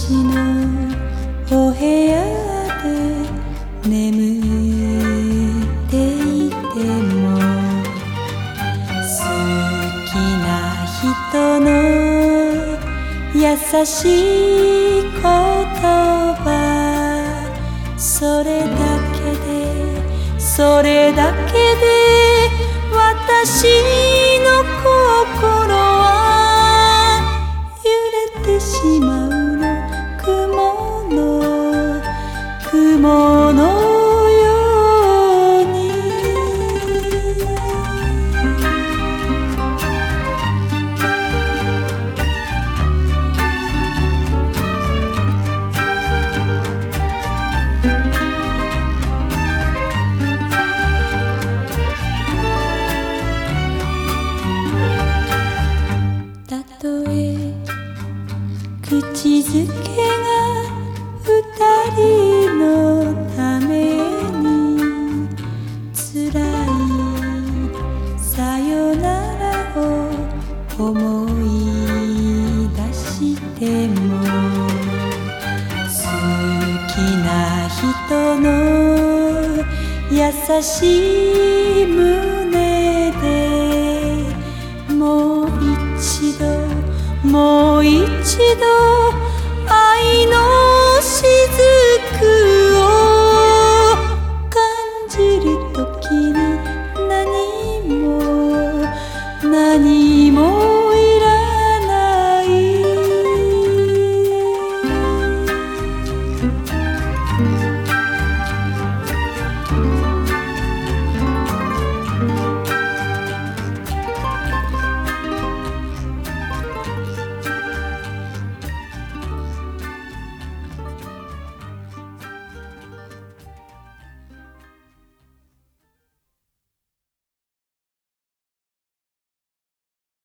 私のお部屋で眠っていても好きな人の優しい言葉それだけで私の心は揺れてしまうの雲のようにたとえ口づけが二人のために辛いさよならを思い出しても好きな人の優しい胸でもう一度